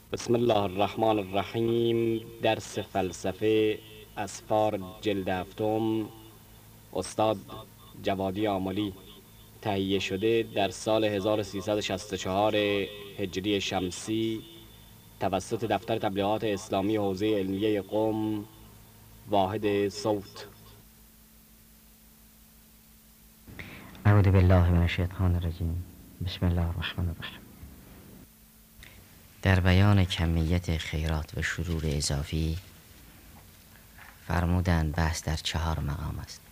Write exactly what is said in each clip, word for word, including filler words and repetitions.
بسم الله الرحمن الرحیم. درس فلسفه اسفار جلد هفتم، استاد جوادی آملی. تهیه شده در سال هزار و سیصد و شصت و چهار هجری شمسی توسط دفتر تبلیغات اسلامی حوزه علمیه قم، واحد صوت. اعوذ بالله من الشیطان الرجیم. بسم الله الرحمن الرحیم. در بیان کمیت خیرات و شرور اضافی فرمودند بحث در چهار مقام است.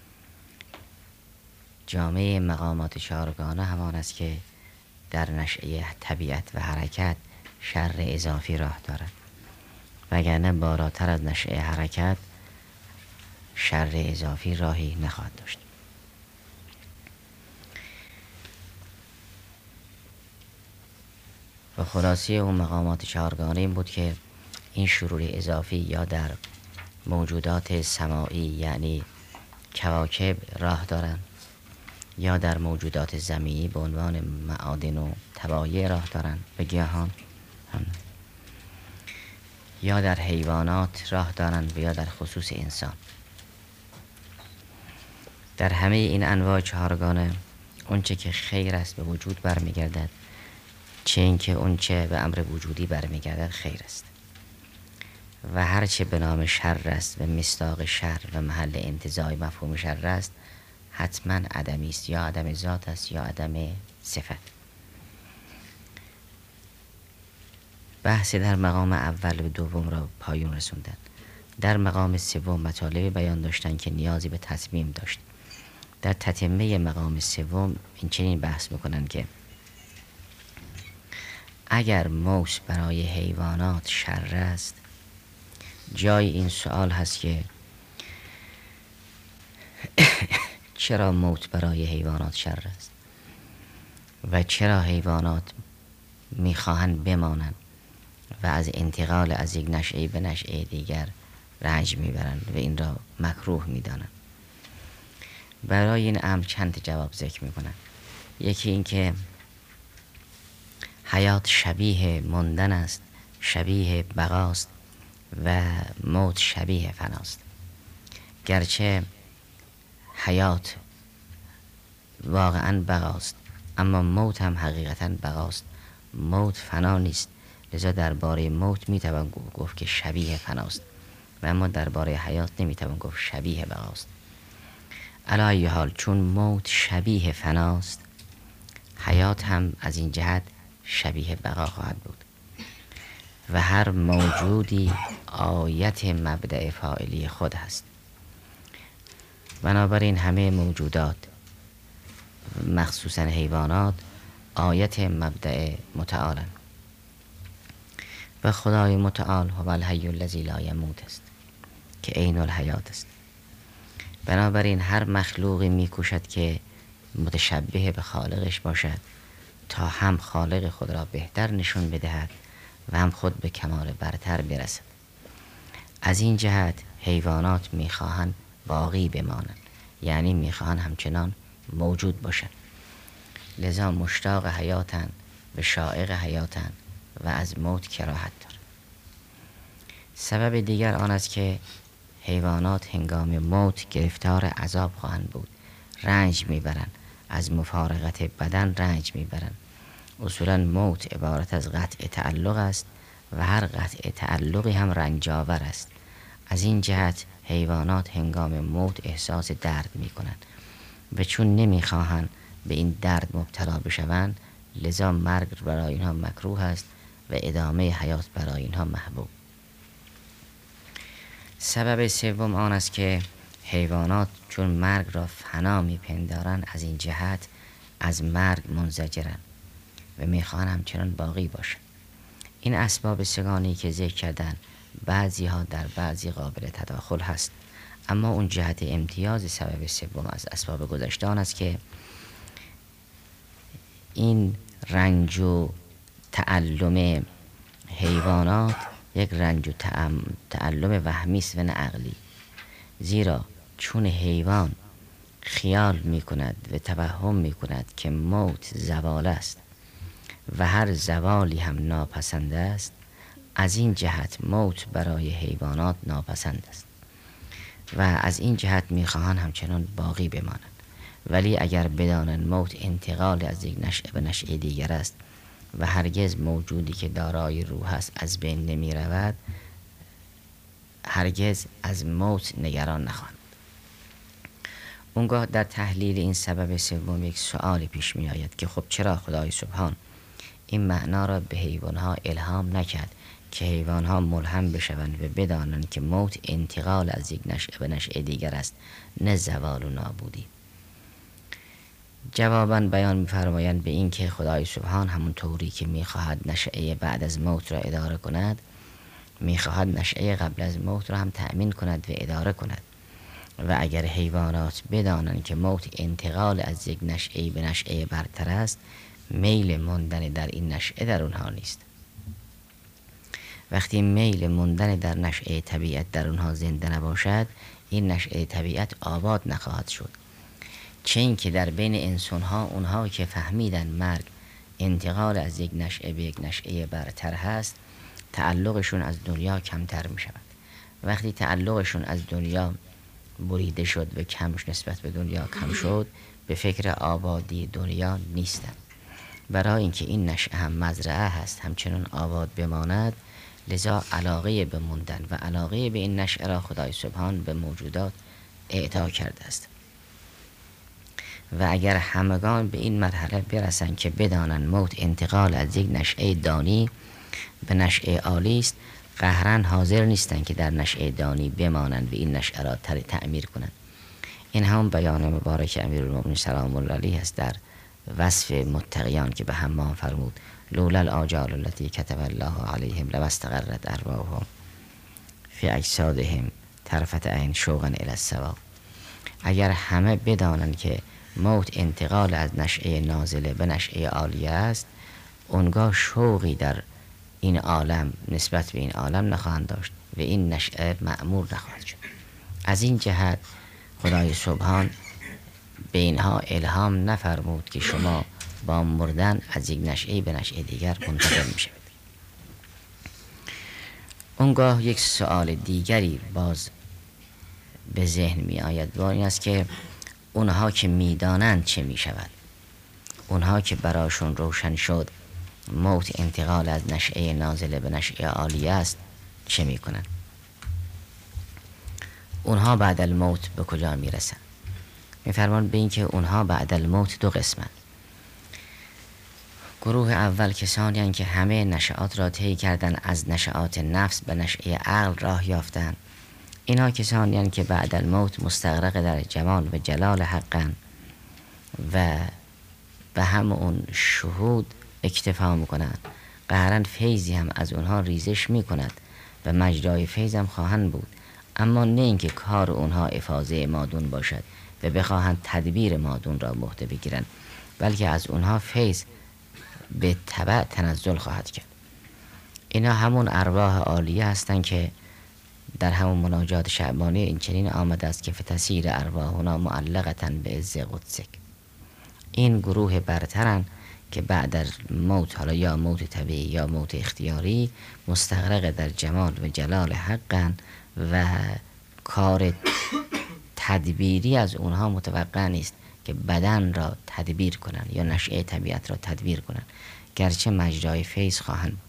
جامعه مقامات چهارگانه همان است که در نشأه طبیعت و حرکت شر اضافی راه دارد، وگرنه بالاتر از نشأه حرکت شر اضافی راهی نخواهد داشت. و خلاصه اون مقامات چهارگانه این بود که این شرور اضافی یا در موجودات سماعی یعنی کواکب راه دارند، یا در موجودات زمینی به عنوان معادن و طبایع راه دارند و گیاهان هم، یا در حیوانات راه دارند و یا در خصوص انسان. در همه این انواع چهارگانه اونچه که خیر است به وجود برمیگردد، چه اینکه اونچه به امر وجودی برمیگردد خیر است، و هرچه به نام شر است و مصداق شر و محل انتزاع مفهوم شر است حتما عدمی است، یا عدم ذات است یا عدم صفت. بحث در مقام اول و دوم را پایان رسوندن. در مقام سوم مطالب بیان داشتن که نیازی به تصمیم داشت. در تتمه مقام سوم این چنین بحث میکنن که اگر موت برای حیوانات شر است، جای این سوال هست که چرا موت برای حیوانات شر است و چرا حیوانات میخواهند بمانند و از انتقال از یک نشأه به نشأه دیگر رنج میبرند و این را مکروه میدانند. برای این امر چند جواب ذکر میکنند. یکی این که حیات شبیه ماندن است، شبیه بقاست و موت شبیه فناست. گرچه حیات واقعا بقاست اما موت هم حقیقتا بقاست. موت فنا نیست، لذا درباره موت میتوان گفت که شبیه فناست و اما درباره حیات نمیتوان گفت شبیه بقاست. علی ای حال چون موت شبیه فناست، حیات هم از این جهت شبیه بقا خواهد بود و هر موجودی آیت مبدأ فاعلی خود هست. بنابراین همه موجودات مخصوصا حیوانات آیت مبدأ متعال و خدای متعال هو الحی الذی لا یموت است که عین الحیات است. بنابراین هر مخلوقی میکوشد که متشبه به خالقش باشد تا هم خالق خود را بهتر نشون بدهد و هم خود به کمال برتر برسد. از این جهت حیوانات میخواهند باقی بمانند، یعنی میخواهند همچنان موجود باشند، لذا مشتاق حیاتند و شائق حیاتند و از موت کراهت دارند. سبب دیگر آن است که حیوانات هنگام موت گرفتار عذاب خواهند بود، رنج میبرند، از مفارقت بدن رنج میبرند. اصولا موت عبارت از قطع تعلق است و هر قطع تعلقی هم رنجاور است. از این جهت حیوانات هنگام موت احساس درد میکنند و چون نمیخواهند به این درد مبتلا بشوند، لذا مرگ برای اینها مکروه است و ادامه حیات برای اینها محبوب. سبب سوم آن است که حیوانات چون مرگ را فنا میپندارند، از این جهت از مرگ منزجرند و میخواهند همچنان باقی باشند. این اسباب سگانی که ذکر کردن بعضی ها در بعضی قابل تداخل هست، اما اون جهت امتیاز سبب سوم از اسباب گذشته آن است که این رنج و تعلم حیوانات یک رنج و تعلم وهمی است و نه عقلی. زیرا چون حیوان خیال می کند و توهم می کند که موت زوال است و هر زوالی هم ناپسند است، از این جهت موت برای حیوانات ناپسند است و از این جهت میخواهند همچنان باقی بمانند. ولی اگر بدانند موت انتقال از یک نشأه به نشأه دیگر است و هرگز موجودی که دارای روح است از بین نمی رود، هرگز از موت نگران نخواهند. اونگاه در تحلیل این سبب سوم یک سؤال پیش می آید که خب چرا خدای سبحان این معنا را به حیوانها الهام نکرد که حیوانها ملهم بشوند و بدانند که موت انتقال از یک نشأه به نشأه دیگر است، نه زوال و نابودی. جواباً بیان می‌فرمایند به این که خدای سبحان همون طوری که می‌خواهد نشأه بعد از موت را اداره کند، می‌خواهد نشأه قبل از موت را هم تأمین کند و اداره کند. و اگر حیوانات بدانند که موت انتقال از یک نشأه به نشأه برتر است، میل ماندن در این نشأه در اونها نیست. وقتی میل ماندن در نشأه طبیعت در اونها زنده نباشد، این نشأه طبیعت آباد نخواهد شد. چه این که در بین انسان ها اونها که فهمیدن مرگ انتقال از یک نشأه به یک نشأه برتر هست، تعلقشون از دنیا کمتر می شود. وقتی تعلقشون از دنیا بریده شد و کمش نسبت به دنیا کم شد، به فکر آبادی دنیا نیستن. برای اینکه این نشأه هم مزرعه هست همچنان آباد بماند، لذا علاقه به موندن و علاقه به این نشأه را خدای سبحان به موجودات اعطا کرده است. و اگر همگان به این مرحله برسن که بدانن موت انتقال از یک نشأه دانی به نشأه عالی است، قهرن حاضر نیستن که در نشأه دانی بمانند و این نشأه را تعمیر کنند. این هم بیان مبارک امیرالمومنین سلام الله علیه است در وصف متقیان که به حمام فرمود لولا الاجال التي كتب الله علیهم لما استقرت ارواحهم فی اجسادهم طرفة عین شوقا الی الثواب. اگر همه بدانند که موت انتقال از نشأه نازله به نشأه عالیه است، اونگاه شوقی در این عالم نسبت به این عالم نخواهند داشت و این نشأه مأمور نخواهد شد. از این جهت خدای سبحان به اینها الهام نفرمود که شما با مردن از یک نشأه به نشأه دیگر منتقل می شوید. اونگاه یک سؤال دیگری باز به ذهن می آید و این است که اونها که می دانند چه می شود؟ اونها که براشون روشن شد موت انتقال از نشأه نازله به نشأه عالیه است چه می کنند؟ اونها بعد الموت به کجا می رسند؟ می فرمان به این که اونها بعد الموت دو قسمند. گروه اول کسانی هستند که همه نشأات را طی کردن، از نشأات نفس به نشأه عقل راه یافتند. اینها کسانی هستند که بعد الموت مستغرق در جمال و جلال حقن و به هم اون شهود اکتفا میکنند. قهرن فیضی هم از اونها ریزش میکند و مجرای فیض هم خواهند بود، اما نه اینکه کار اونها افاضه مادون باشد و بخواهند تدبیر مادون را به عهده بگیرند، بلکه از اونها فیض به تبع تنزل خواهد کرد. اینا همون ارواح عالیه هستند که در همون مناجات شعبانی این چنین آمده است که فتسیر ارواحنا معلقة به عز قدسک. این گروه برترن که بعد از موت، حالا یا موت طبیعی یا موت اختیاری، مستغرق در جمال و جلال حقن و کار تدبیری از اونها متوقع نیست که بدن را تدبیر کنند یا نشأه طبیعت را تدبیر کنند، گرچه مجرای فیض خواهند.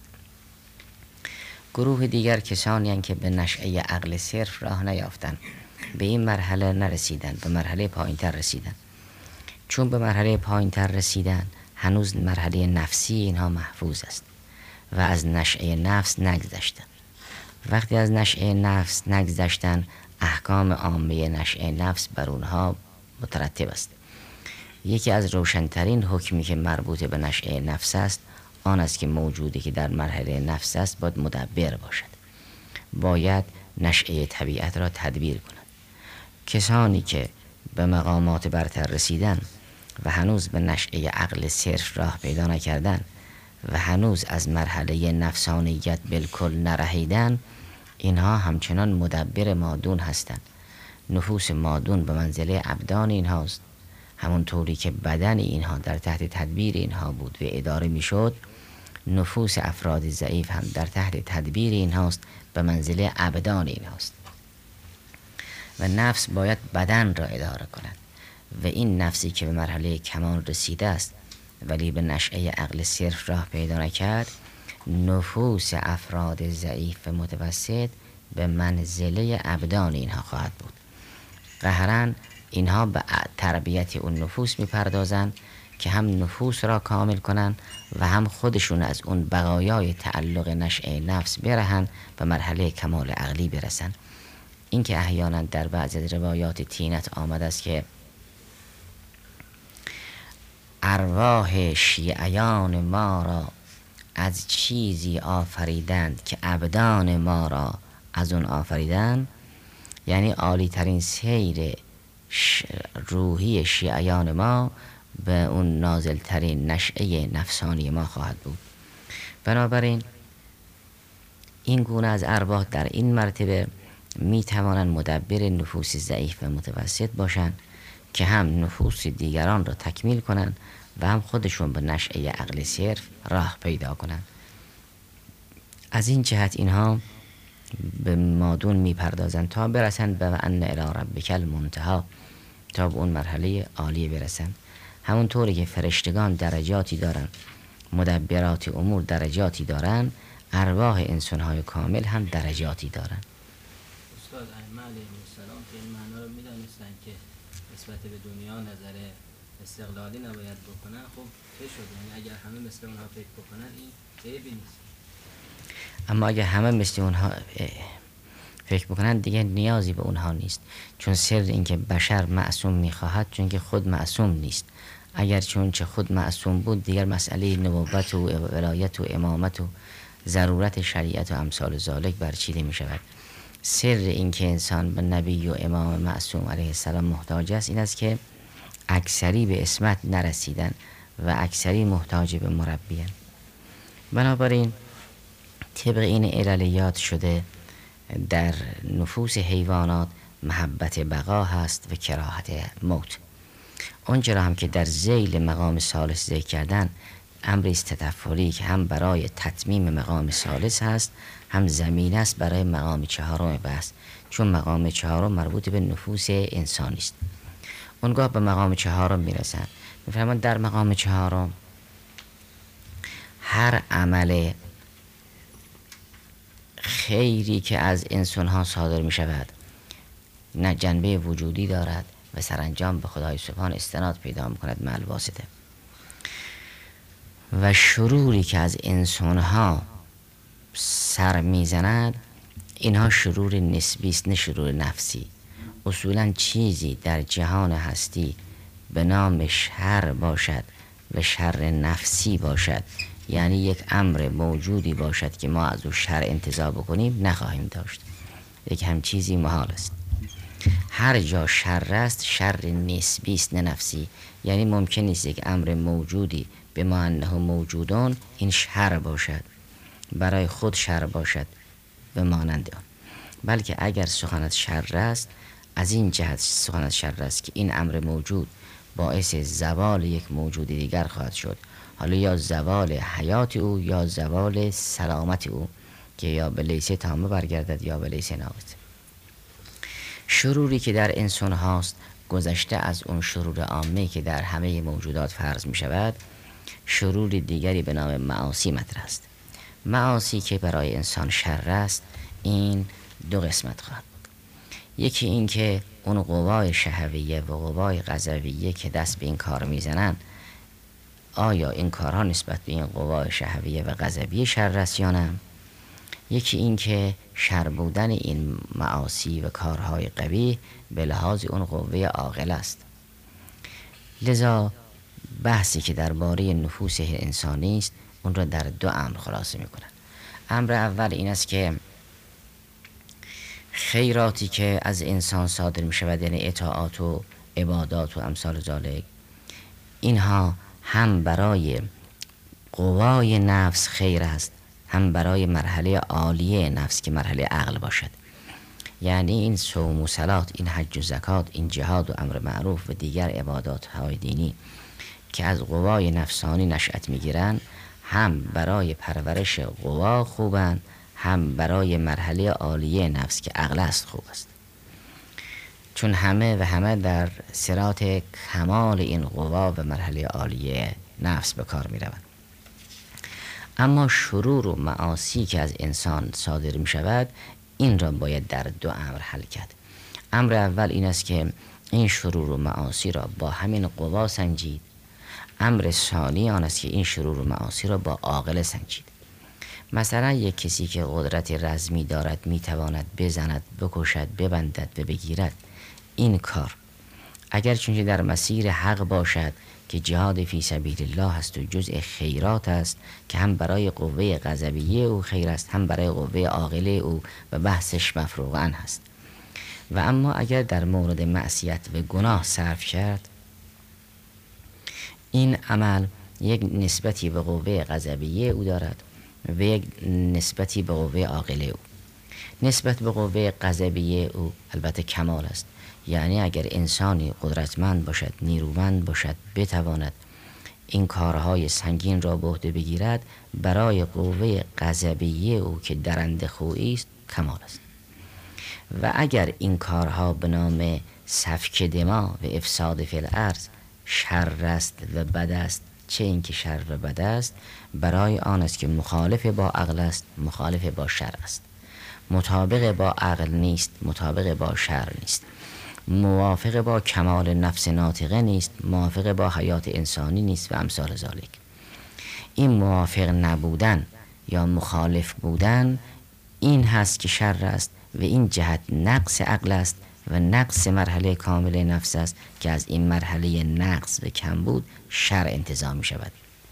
گروه دیگر کسانی هستند که به نشأه عقل صرف راه نیافتند، به این مرحله نرسیدند، به مرحله پایینتر رسیدند. چون به مرحله پایینتر رسیدن هنوز مرحله نفسی اینها محفوظ است و از نشأه نفس نگذشتن. وقتی از نشأه نفس نگذشتن، احکام عامه نشأه نفس بر اونها مترتب است. یکی از روشنترین حکمی که مربوط به نشأه نفس است آن است که موجودی که در مرحله نفس است باید مدبر باشد، باید نشأه طبیعت را تدبیر کند. کسانی که به مقامات برتر رسیدن و هنوز به نشأه عقل صرف راه پیدا نکردن و هنوز از مرحله نفسانیت بالکل نرهیدن، اینها همچنان مدبر مادون هستند. نفوس مادون به منزله ابدان اینهاست. همون طوری که بدن اینها در تحت تدبیر اینها بود و اداره می شد، نفوس افراد ضعیف هم در تحت تدبیر این هاست، به منزله عبدان این هاست و نفس باید بدن را اداره کند و این نفسی که به مرحله کمال رسیده است ولی به نشأه عقل صرف راه پیدا نکرد، نفوس افراد ضعیف و متوسط به منزله ابدان اینها خواهد بود. قهرن اینها به تربیت اون نفوس میپردازند که هم نفوس را کامل کنند و هم خودشون از اون بقایای تعلق نشأه نفس برهن و مرحله کمال عقلی برسن. این که احیانا در بعضی از روایات تینت آمده است که ارواح شیعیان ما را از چیزی آفریدند که ابدان ما را از اون آفریدند، یعنی عالی ترین سیر روحی شیعیان ما به اون نازل ترین نشأه نفسانی ما خواهد بود. بنابراین این گونه از ارواح در این مرتبه می توانند مدبر نفوس ضعیف و متوسط باشند که هم نفوس دیگران را تکمیل کنند و هم خودشون به نشأه عقل صرف راه پیدا کنند. از این جهت اینها به مادون می پردازند تا برسند به ان الی ربک المنتهی، تا به اون مرحله عالی برسند. همونطوری که فرشتگان درجاتی دارند، مدبرات امور درجاتی دارند، ارواح انسان‌های کامل هم درجاتی دارند. استاد ائمه علیهم السلام که این معنا رو می‌دانستند که نسبت به دنیا نظر استقلالی نباید بکنن، خب چه شد؟ یعنی اگر همه مثل اونها فکر بکنن این عیبی نیست. اما اگر همه مثل اونها فکر بکنن دیگه نیازی به اونها نیست، چون سر این که بشر معصوم میخواهد چون که خود معصوم نیست. اگر چون چه خود معصوم بود دیگر مسئله نبوت و ولایت و امامت و ضرورت شریعت و امثال ذالک برچیده می شود. سر این که انسان به نبی و امام معصوم علیه السلام محتاج است این است که اکثری به اسمت نرسیدن و اکثری محتاج به مربیان. بنابراین طبق این عللیات شده در نفوس حیوانات محبت بقا هست و کراهت موت. اونجا را هم که در ذیل مقام ثالث ذکر کردن امری است تطفلی که هم برای تتمیم مقام ثالث هست، هم زمین است برای مقام چهارم بحث، چون مقام چهارم مربوط به نفوس انسانی است. اونگاه به مقام چهارم میرسن. میفرمان در مقام چهارم هر عمل خیری که از انسان ها صادر می شود نه جنبه وجودی دارد و سرانجام به خدای سبحان استناد پیدا می کند مع الواسطه، و شروری که از انسان ها سر می زند اینها شرور نسبی است نه شرور نفسی. اصولا چیزی در جهان هستی به نام شر باشد و شر نفسی باشد، یعنی یک امر موجودی باشد که ما از او شر انتزاع بکنیم نخواهیم داشت. یک هم چیزی محال است. هر جا شر است شر نسبی است نه نفسی، یعنی ممکن نیست یک امر موجودی به ما انه موجودون این شر باشد، برای خود شر باشد و مانند آن، بلکه اگر سخنت شر است از این جهت سخنت شر است که این امر موجود باعث زوال یک موجود دیگر خواهد شد، حالا یا زوال حیات او یا زوال سلامت او که یا به لیسه تامه برگردد یا به لیسه ناقص. شروری که در انسان هاست گذشته از اون شرور عامه که در همه موجودات فرض می شود، شرور دیگری به نام معاصی مطرح است. معاصی که برای انسان شر است این دو قسمت خواهد بود. یکی این که اون قوای شهویه و قوای غضبیه که دست به این کار میزنن، آیا این کارها نسبت به این قوای شهویه و غضبیه شر است یا نه؟ یکی این که شر بودن این معاصی و کارهای قبیح به لحاظ اون قوه عاقل است. لذا بحثی که درباره نفوس انسانی است اون را در دو امر خلاصه میکنن. امر اول این است که خیراتی که از انسان صادر می شود، یعنی اطاعات و عبادات و امثال ذالک، اینها هم برای قوای نفس خیر است، هم برای مرحله عالیه نفس که مرحله عقل باشد. یعنی این صوم و صلات، این حج و زکات، این جهاد و امر معروف و دیگر عبادات های دینی که از قوای نفسانی نشأت می گیرند، هم برای پرورش قوا خوبند، هم برای مرحله عالیه نفس که عقل است خوب است، چون همه و همه در صراط کمال این قوا و مرحله عالیه نفس به کار می روند. اما شرور و معاصی که از انسان صادر می شود، این را باید در دو امر حل کرد. امر اول این است که این شرور و معاصی را با همین قوا سنجید. امر ثانی آن است که این شرور و معاصی را با عاقل سنجید. مثلا یک کسی که قدرت رزمی دارد می تواند بزند، بکشد، ببندد و بگیرد، این کار اگر چونکه در مسیر حق باشد که جهاد فی سبیل الله است و جزء خیرات است که هم برای قوه غضبیه او خیر است، هم برای قوه عاقله او و بحثش مفروغاً هست. و اما اگر در مورد معصیت و گناه صرف کرد، این عمل یک نسبتی به قوه غضبیه او دارد و یک نسبتی به قوه عاقله او. نسبت به قوه غضبیه او البته کمال است، یعنی اگر انسانی قدرتمند باشد، نیرومند باشد، بتواند این کارهای سنگین را به عهده بگیرد، برای قوه غضبیه او که درنده خویی است کمال است. و اگر این کارها به نام سفک دما و افساد فی الارض شر است و بد است، چه اینکه شر و بد است، برای آن است که مخالف با عقل است، مخالف با شر است، مطابق با عقل نیست، مطابق با شر نیست، موافق با کمال نفس ناطقه نیست، موافق با حیات انسانی نیست و امثال ذالک. این موافق نبودن یا مخالف بودن این هست که شر است و این جهت نقص عقل است و نقص مرحله کامل نفس است که از این مرحله نقص و کمبود شر انتزاع می شود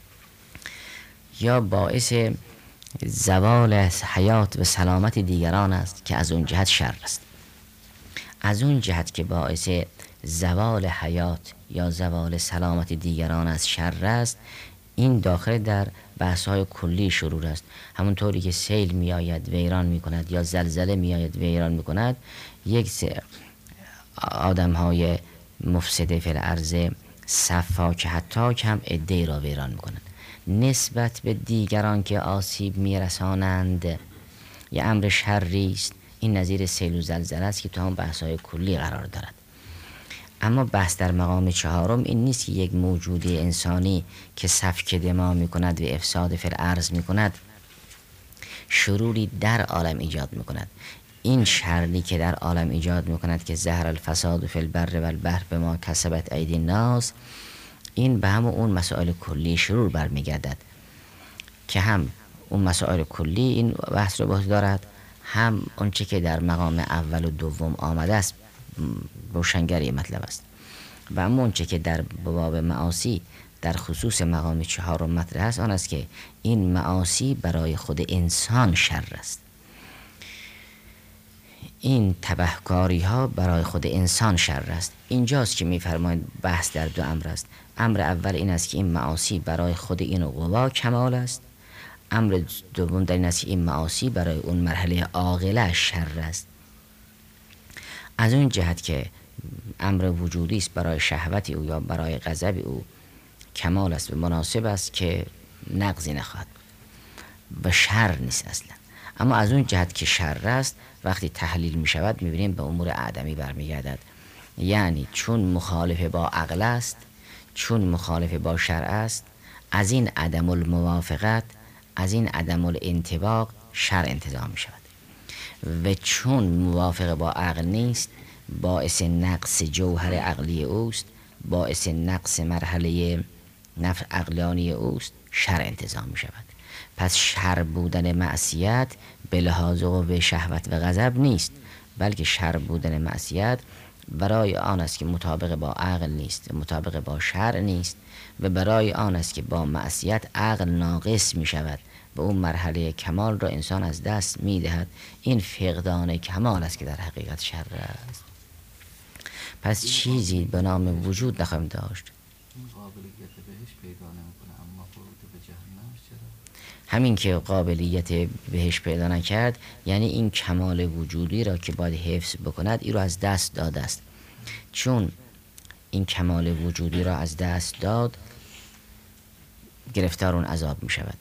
یا باعث زوال حیات و سلامت دیگران است که از اون جهت شر است. از اون جهت که باعث زوال حیات یا زوال سلامت دیگران از شر است، این داخل در بحث‌های کلی شرور است. همونطوری که سیل می آید ویران می کند یا زلزله می آید ویران می کند، یک آدم‌های مفسد فی الارض سفاک حتاک هم عده‌ای را ویران می کنند. نسبت به دیگران که آسیب می رسانند یه امر شری است. این نظیر سیل و زلزله است که تو هم بحث‌های کلی قرار دارد. اما بحث در مقام چهارم این نیست که یک موجود انسانی که سفک دما می کند و افساد فی الارض می کند شروری در عالم ایجاد می کند. این شری که در عالم ایجاد می کند که ظهر الفساد فی البر و البحر بما کسبت ایدی الناس، این به هم اون مسائل کلی شرور برمیگردد که هم اون مسائل کلی این بحث رو باز دارد، هم اونچه که در مقام اول و دوم آمده است روشنگری مطلب است. و اما اونچه که در باب معاصی در خصوص مقام چهارم مطرح است آن است که این معاصی برای خود انسان شر است. این تبهکاری ها برای خود انسان شر است. اینجاست که میفرمایند بحث در دو امر است. امر اول این است که این معاصی برای خود این قوا کمال است. امر دوم در این است که این معاصی برای اون مرحله عاقله شر است. از اون جهت که امر وجودی است برای شهوت او یا برای غضب او کمال است و مناسب است که نقضی نخواهد و شر نیست اصلا. اما از اون جهت که شر است وقتی تحلیل می شود می بینیم به امور اعدمی برمیگردد، یعنی چون مخالف با عقل است، چون مخالف با شرع است، از این عدم الموافقت، از این عدم الانطباق شرع انتزاع می شود و چون موافق با عقل نیست باعث نقص جوهر عقلی اوست، باعث نقص مرحله نفس عقلانی اوست، شرع انتزاع می شود. پس شر بودن معصیت به لحاظ قوه شهوت و غضب نیست، بلکه شر بودن معصیت برای آن است که مطابق با عقل نیست، مطابق با شرع نیست و برای آن است که با معصیت عقل ناقص می شود و اون مرحله کمال را انسان از دست می دهد. این فقدان کمال است که در حقیقت شر است. پس چیزی به نام وجود نخواهیم داشت. قابلیت بهش پیدا نمیکنه، اما ورود به جهنم چرا؟ همین که قابلیت بهش پیدا نکرد یعنی این کمال وجودی را که باید حفظ بکند این را از دست داده است. چون این کمال وجودی را از دست داد گرفتار اون عذاب می شود.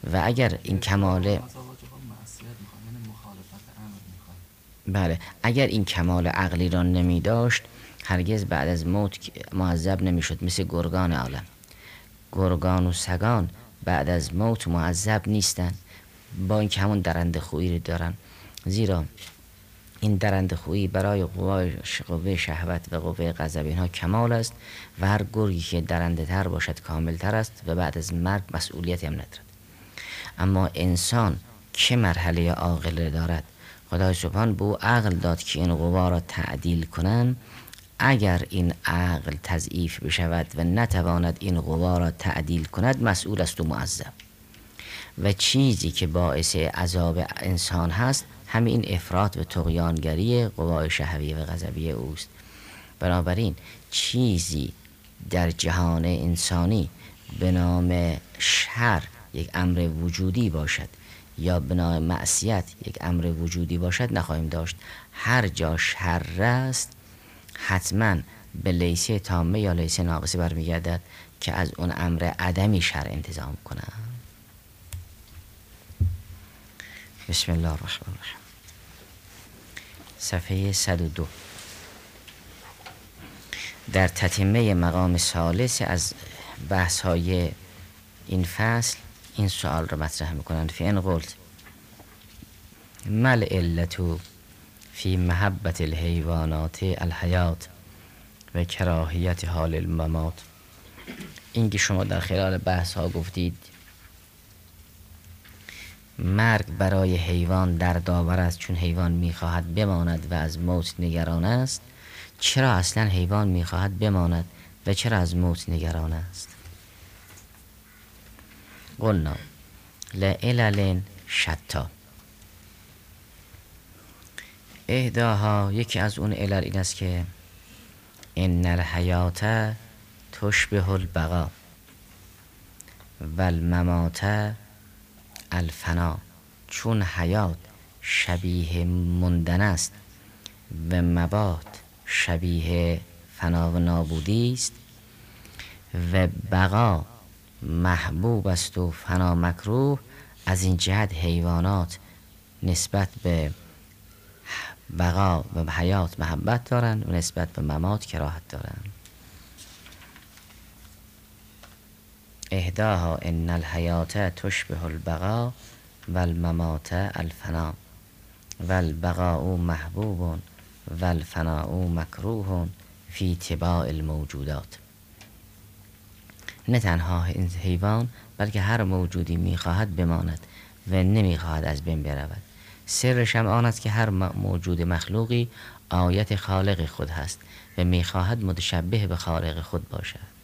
و اگر این کمال ازدواج ها معصیت میخوان، یعنی مخالفت امر میخوان. بله اگر این کمال عقلی را نمی داشت هرگز بعد از موت معذب نمی شد. مثل گرگان عالم، گرگان و سگان بعد از موت معذب نیستند، با این که همون درنده خویی دارن، زیرا این درنده خویی برای قوه قوه شهوت و قوه غضب اینها کمال است و هر گرگی که درنده تر باشد کامل تر است و بعد از مرگ مسئولیتی هم ندارد. اما انسان که مرحله عاقله دارد، خدای سبحان به او عقل داد که این قوا را تعدیل کنن. اگر این عقل تضعیف بشود و نتواند این قوا را تعدیل کند، مسئول است و معذب. و چیزی که باعث عذاب انسان هست همین افراط و طغیانگری قوای شهوی و غضبی اوست. بنابراین چیزی در جهان انسانی به نام شر یک امر وجودی باشد یا به نام معصیت یک امر وجودی باشد نخواهیم داشت. هر جا شر است حتما به لیسه تامه یا لیسه ناقصه برمیگردد که از اون امر عدمی شر انتظام کنم. بسم الله الرحمن الرحیم. صفحه صد و دو. در تتمه مقام ثالث از بحث های این فصل این سوال را مطرح میکنند. فی ان قلت مل علتو فی محبت الحیوانات الحیات و کراهیت حال الممات. اینکه شما در خلال بحث ها گفتید مرگ برای حیوان دردآور است چون حیوان میخواهد بماند و از موت نگران است. چرا اصلا حیوان میخواهد بماند و چرا از موت نگران است؟ قلنا لعلل شتا. احداها یکی از اون علل این است که ان الحیات تشبه البقا و الممات الفنا. چون حیات شبیه مندن است و مبات شبیه فنا و نابودی است و بقا محبوب است و فنا مکروه، از این جهت حیوانات نسبت به بقا و حیات محبت دارند و نسبت به ممات کراهت دارند. احداها ان الحیات تشبه البقا و الممات الفنا و البقاء محبوب و الفناء مکروه فی طباع الموجودات. نه تنها این حیوان بلکه هر موجودی میخواهد بماند و نمیخواهد از بین برود. سرش هم آن است که هر موجود مخلوقی آیت خالق خود هست و میخواهد متشبه به خالق خود باشد.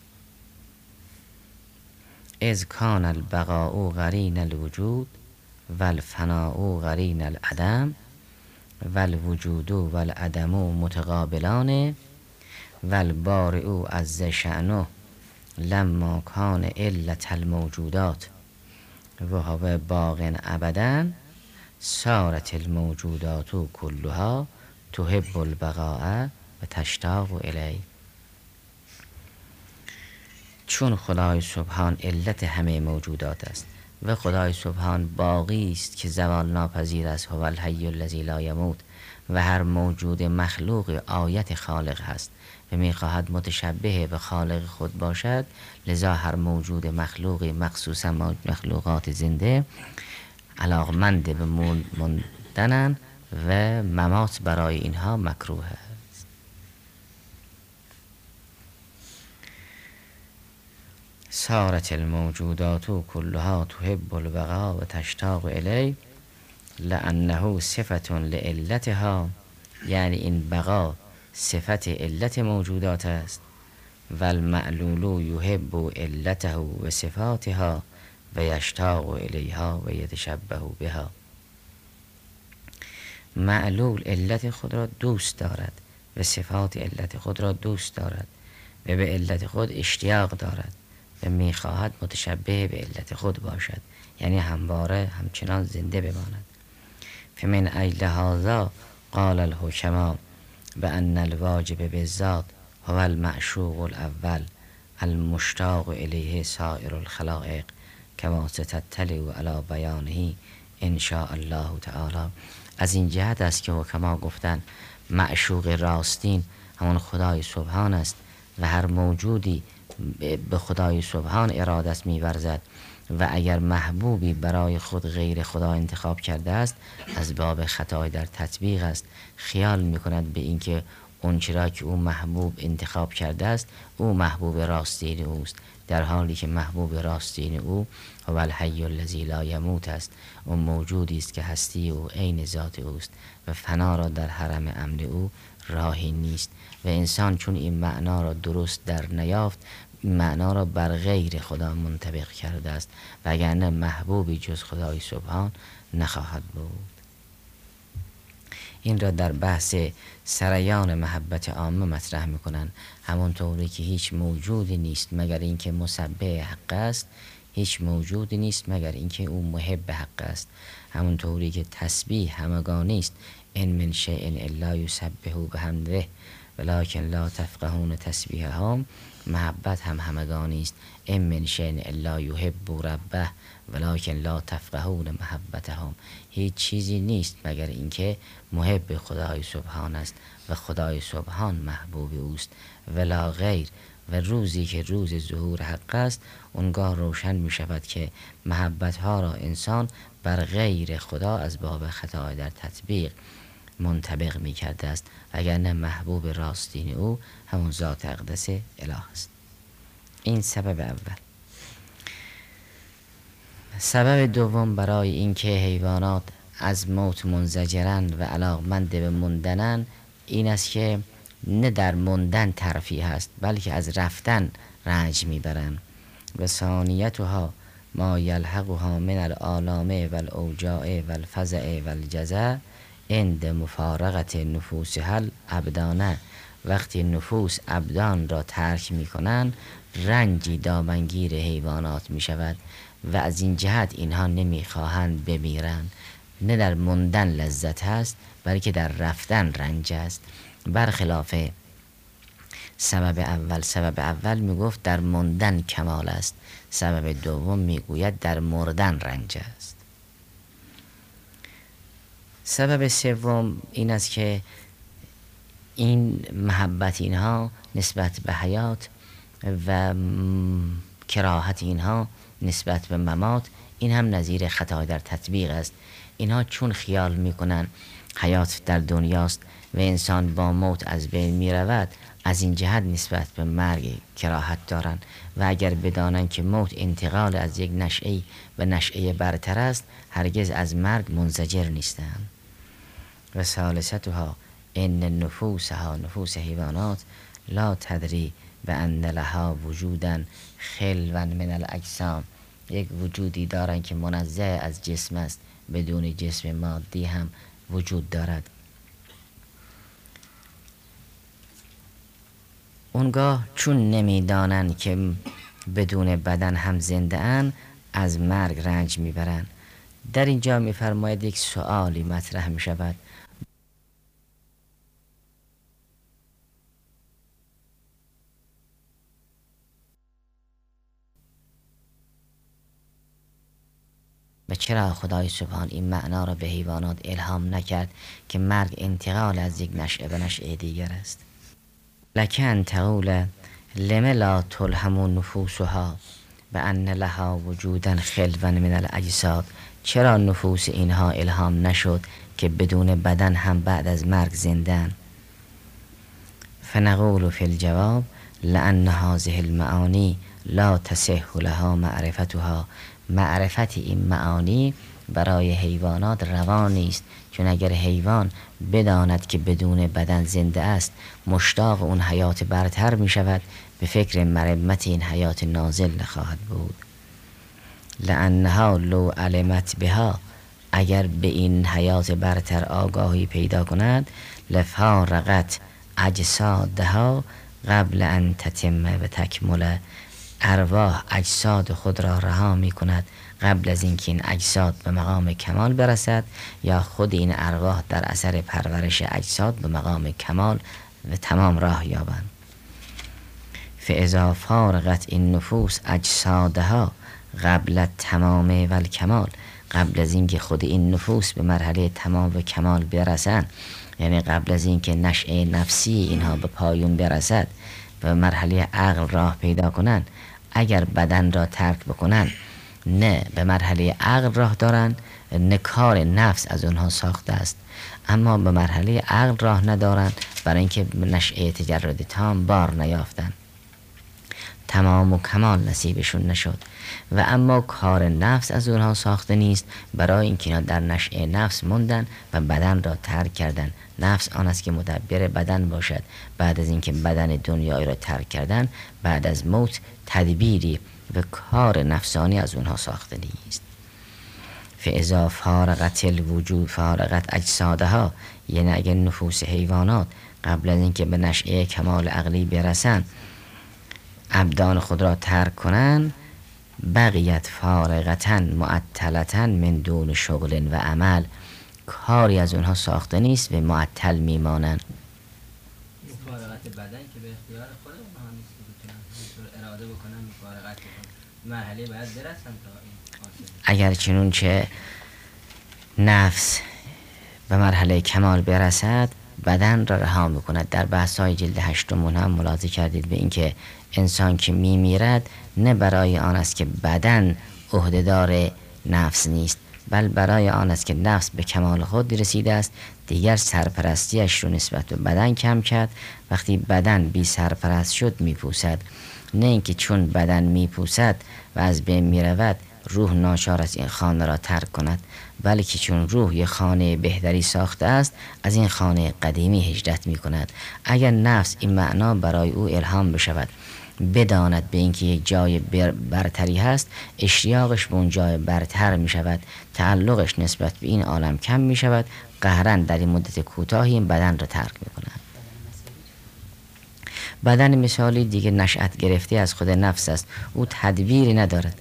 اذ کان البقاء قرین الوجود و الفناء قرین العدم و الوجود و العدم متقابلان و البارئ عز شأنه لما کان علت الموجودات و هو باق ابدا صارت الموجودات کلها تحب البقاء و تشتاق الیه. چون خدای سبحان علت همه موجودات است و خدای سبحان باقی است که زوال ناپذیر است، هو الحی الذی لا یموت، و هر موجود مخلوق آیت خالق هست و میخواهد متشبه به خالق خود باشد، لذا هر موجود مخلوق مخصوصا مخلوقات زنده علاقمند به موندنن و ممات برای اینها مکروه است. صارت الموجودات كلها تحب البقاء و تشتاق الی لانه صفت لعلتها، یعنی این بقا صفت علت موجودات است. و المعلول یحب علته و صفاتها و یشتاق الیها و یتشبه بها. معلول علت خود را دوست دارد و صفات علت خود را دوست دارد و به علت خود اشتیاق دارد و میخواهد متشبه به علت خود باشد، یعنی همواره همچنان زنده بماند. فمن اجل هذا قال الحکما بان الواجب بالذات هو المعشوق الاول المشتاق الیه سائر الخلائق کما ستطلع علی بیانه ان شاء الله تعالی. از این جهت است که حکما گفتن معشوق راستین همون خدای سبحان است و هر موجودی به خدای سبحان ارادت می‌ورزد و اگر محبوبی برای خود غیر خدا انتخاب کرده است از باب خطای در تطبیق است. خیال می‌کند به اینکه اون چرا که او محبوب انتخاب کرده است او محبوب راستین اوست، در حالی که محبوب راستین او هو الحی الذی لا یموت است. اون موجودی است که هستی او عین ذات اوست و فنا را در حرم امن او راهی نیست. و انسان چون این معنا را درست در نیافت، این معنا را بر غیر خدا منطبق کرده است، وگرنه محبوبی جز خدای سبحان نخواهد بود. این را در بحث سریان محبت عامه مطرح میکنن، همونطوری که هیچ موجودی نیست مگر اینکه مسبح حق است، هیچ موجودی نیست مگر اینکه او محب حق است. همونطوری که تسبیح همگانی است، ان من شیء الا یسبح بحمده ولکن لا تفقهون تسبیحهم، محبت هم همگانی است، ان من شیء الا یحب ربه ولکن لا تفقهون محبتهم. هیچ چیزی نیست مگر اینکه محب خدای سبحان است و خدای سبحان محبوب اوست ولا غیر. و روزی که روز ظهور حق است اونگاه روشن می شود که محبت ها را انسان بر غیر خدا از باب خطا در تطبیق منطبق می کرده است، وگرنه محبوب راستین او همون ذات اقدس اله است. این سبب اول. سبب دوم برای اینکه حیوانات از موت منزجرند و علاقمند به موندنند این است که نه در موندن ترفیه است بلکه از رفتن رنج میبرند. و ثانیتها ما یلحقها من الآلام و الاوجاع و الفزع و الجزع عند مفارقت نفوسها الابدانه. وقتی نفوس ابدان را ترک میکنند رنجی دامنگیر حیوانات میشود و از این جهت اینها نمیخواهند بمیرند. نه در موندن لذت هست بلکه در رفتن رنج است، برخلاف سبب اول. سبب اول میگفت در موندن کمال است، سبب دوم میگوید در مردن رنج است. سبب سوم این است که این محبت اینها نسبت به حیات و کراهت اینها نسبت به ممات این هم نظیر خطا در تطبیق است. اینها چون خیال میکنن حیات در دنیاست و انسان با موت از بین می رود، از این جهت نسبت به مرگ کراهت دارند و اگر بدانند که موت انتقال از یک نشعه و نشعه برتر است هرگز از مرگ منزجر نیستند. و ثالثتها ان نفوسها، نفوس حیوانات لا تدری به ان لها وجودا خلوا من الاجسام، یک وجودی دارند که منزه از جسم است، بدون جسم مادی هم وجود دارد. اونگاه چون نمیدانند که بدون بدن هم زنده اند از مرگ رنج میبرند. در اینجا میفرماید یک سؤالی مطرح میشود، و چرا خدای سبحان این معنا را به حیوانات الهام نکرد که مرگ انتقال از یک نشعه به نشعه دیگر است؟ لکن تقول لم لا تلهم نفوسها و ان لها وجودا خلوا من الاجساد، چرا نفوس اینها الهام نشد که بدون بدن هم بعد از مرگ زندن؟ فنقول فی الجواب لان هذه المعانی لا تصح لها معرفتها، معرفت این معانی برای حیوانات روا نیست، چون اگر حیوان بداند که بدون بدن زنده است مشتاق اون حیات برتر می شود، به فکر مرمت این حیات نازل نخواهد بود. لانها لو علمت بها، اگر به این حیات برتر آگاهی پیدا کند لفارقت اجسادها قبل ان تتم و تکمل، ارواح اجساد خود را رها می کند قبل از اینکه این اجساد به مقام کمال برسد، یا خود این ارواح در اثر پرورش اجساد به مقام کمال و تمام راه یابند. فاذا فارقت این نفوس اجسادها قبل تمام و الکمال، قبل از اینکه خود این نفوس به مرحله تمام و کمال برسند، یعنی قبل از اینکه نشأه نفسی اینها به پایون برسد و به مرحله عقل راه پیدا کنند، اگر بدن را ترک بکنند، نه به مرحله عقل راه دارند، نه کار نفس از اونها ساخته است، اما به مرحله عقل راه ندارند برای اینکه نشأه تجرد تام بار نیافتند، تمام و کمال نصیبشون نشد. و اما کار نفس از اونها ساخته نیست، برای اینکه اینا در نشأه نفس موندن و بدن را ترک کردن. نفس آن است که مدبر بدن باشد. بعد از اینکه بدن دنیایی را ترک کردن، بعد از موت تدبیری و کار نفسانی از اونها ساخته نیست. فاذا فارغت الوجود فارغت اجسادها، یعنی اگر نفوس حیوانات قبل از اینکه به نشأه کمال عقلی برسن ابدان خود را ترک کنن، بقیت فارغتن معطلتن من دون شغل و عمل، کاری از اونها ساخته نیست و معطل میمانند. مفارقت بدن که به اختیار خود اونها نیست که بتونن همینطور اراده بکنن مفارقت بکنن، مرحله باید برسن تا این حاصل. اگر چنون چه نفس به مرحله کمال برسد بدن را رها میکند. در بحث‌های جلد هشتم هم ملاحظه کردید به اینکه انسان که میمیرد نه برای آن است که بدن عهدهدار نفس نیست، بل برای آن است که نفس به کمال خود رسیده است، دیگر سرپرستیش رو نسبت به بدن کم کرد. وقتی بدن بی سرپرست شد میپوسد، نه اینکه چون بدن میپوسد و از بین میرود روح ناچار است این خانه را ترک کند، بلکه چون روح یک خانه بهتری ساخته است از این خانه قدیمی هجرت می کند. اگر نفس این معنا برای او الهام بشود، بداند به اینکه یک جای بر برتری هست، اشتیاقش به اون جای برتر می شود، تعلقش نسبت به این عالم کم می شود، قهرا در این مدت کوتاهی این بدن را ترک می کند. بدن مثالی دیگه نشأت گرفته از خود نفس است، او تدبیری ندارد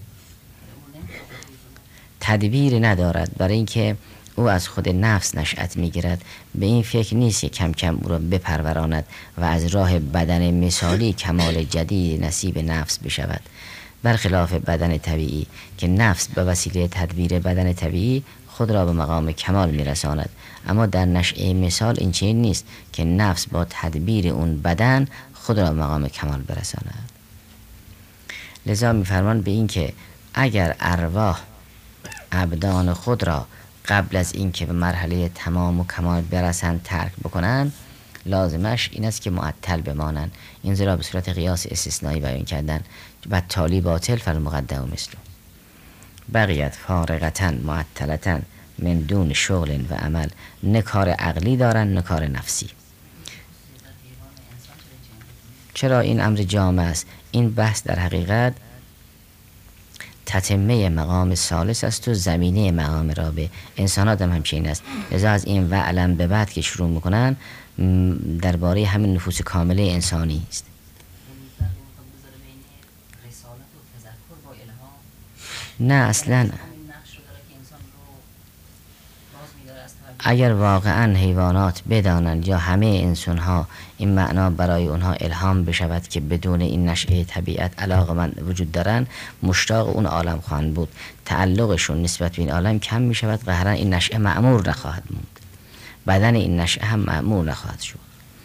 تدبیری ندارد برای اینکه او از خود نفس نشأت میگیرد. به این فکر نیست که کم کم او را بپروراند و از راه بدن مثالی کمال جدید نصیب نفس بشود، برخلاف بدن طبیعی که نفس به وسیله تدبیر بدن طبیعی خود را به مقام کمال میرساند. اما در نشأه مثال این چنین نیست که نفس با تدبیر اون بدن خود را به مقام کمال برساند. لذا میفرمان به این که اگر ارواح ابدان خود را قبل از اینکه به مرحله تمام و کمال برسند ترک بکنند، لازمش این است که معطل بمانند. این زیرا به صورت قیاس استثنایی بیان کردن و تالی باطل فالمقدم مثله. بقیت فارغتن معطلتن من دون شغل و عمل، نه کار عقلی دارن نه کار نفسی. چرا این امر جامع است؟ این بحث در حقیقت تتمه مقام ثالث است و زمینه مقام رابع. انسانات هم همچنین است. لذا از این وعلم به بعد که شروع میکنن درباره همین نفوس کامله انسانی است. نه اصلا اگر واقعا حیوانات بدانند یا همه انسان ها این معنا برای اونها الهام بشود که بدون این نشأه طبیعت علاقمند وجود دارن، مشتاق اون عالم خواهند بود، تعلقشون نسبت به این عالم کم می شود، قهرا این نشأه مأمور نخواهد موند، بدن این نشأه هم مأمور نخواهد شد.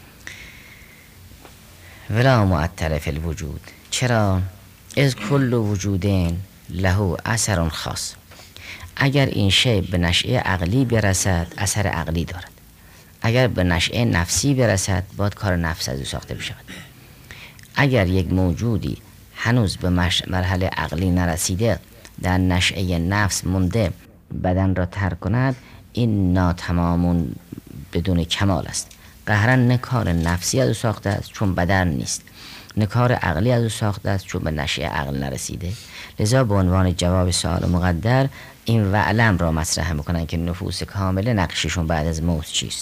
ولا معطل فی الوجود، چرا؟ از کل وجودین له اثر خاص. اگر این شی به نشأه عقلی برسد اثر عقلی دارد، اگر به نشأه نفسی برسد باید کار نفس از او ساخته بشود. اگر یک موجودی هنوز به مرحله عقلی نرسیده در نشأه نفس مونده بدن را ترک کند، این ناتمامون بدون کمال است. قهرا نه کار نفسی از او ساخته است چون بدن نیست، نه کار عقلی از او ساخته است چون به نشأه عقل نرسیده. لذا به عنوان جواب سوال مقدر این وعلم را مطرح میکنن که نفوس کامله نقششون بعد از موت چیست.